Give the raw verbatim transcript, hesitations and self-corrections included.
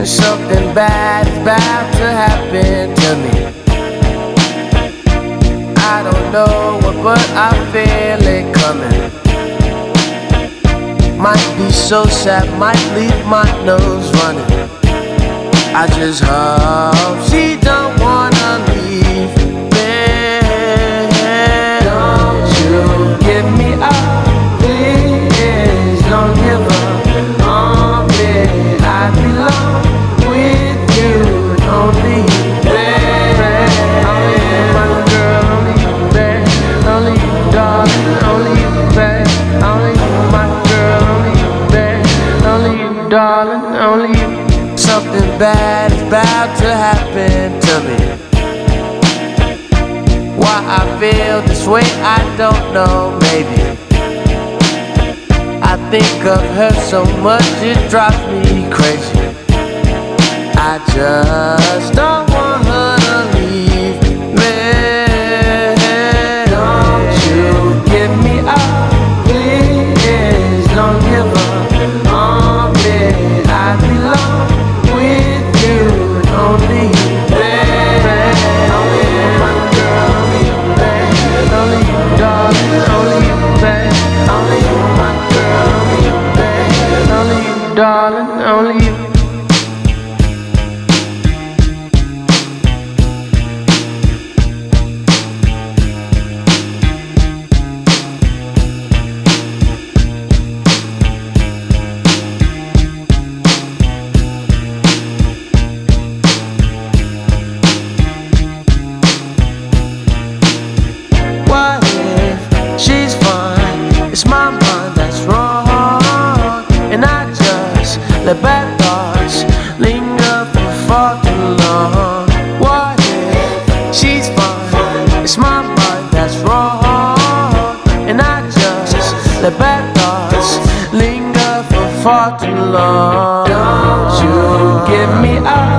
Something bad is about to happen to me. I don't know what, but I feel it coming. Might be so sad, might leave my nose running. I just hope she don't wanna leave me. Don't you give me up, please. Don't give up on me. I belong with you, only you, baby. Only you, my girl, only you, baby. Only you, darling, only you, baby. Only you, my girl, only you, baby. Only you, darling, only you. Something bad is about to happen to me. Why I feel this way, I don't know, maybe. I think of her so much, it drives me crazy. I just don't want her to leave me. Don't you give me up, please. Don't give up on me. I belong with you, only you, baby. Only you, my girl, only you, baby. Only you, darling, only you, baby. Only you, my girl, only you, baby. Only you, darling, only you. It's my mind that's wrong, and I just let bad thoughts linger for far too long. What if she's fine? It's my mind that's wrong, and I just let bad thoughts linger for far too long. Don't you give me up.